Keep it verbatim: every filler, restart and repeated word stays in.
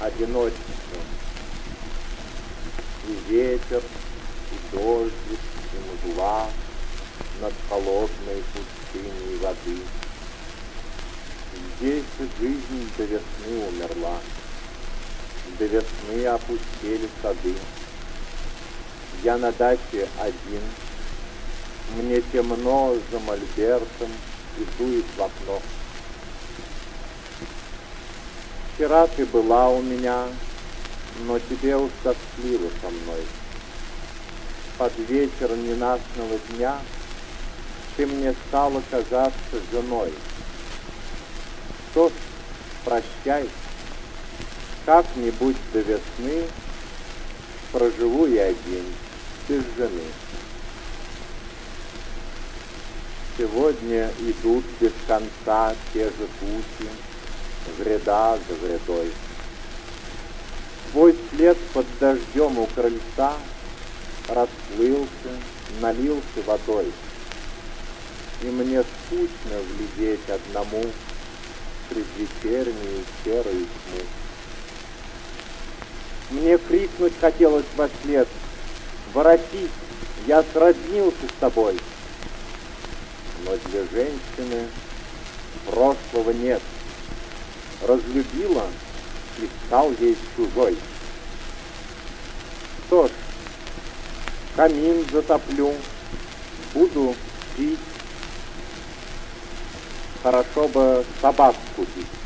одиночеством. И ветер, и дождик, и мгла над холодной пустыней воды. Здесь жизнь до весны умерла, до весны опустели сады. Я на даче один, мне темно за мольбертом и дует в окно. Вчера ты была у меня, но тебе уж тоскливо со мной. Под вечер ненастного дня ты мне стала казаться женой. Что ж, прощай, как-нибудь до весны проживу я день без жены. Сегодня идут без конца те же пути, гряда за грядой. Твой след под дождем у крыльца расплылся, налился водой. И мне скучно глядеть одному предвечернюю серую тьму. Мне крикнуть хотелось вослед: воротись, я сроднился с тобой. Но для женщины прошлого нет. Разлюбила и стал ей чужой. Что ж, камин затоплю, буду пить. Хорошо бы собак купить.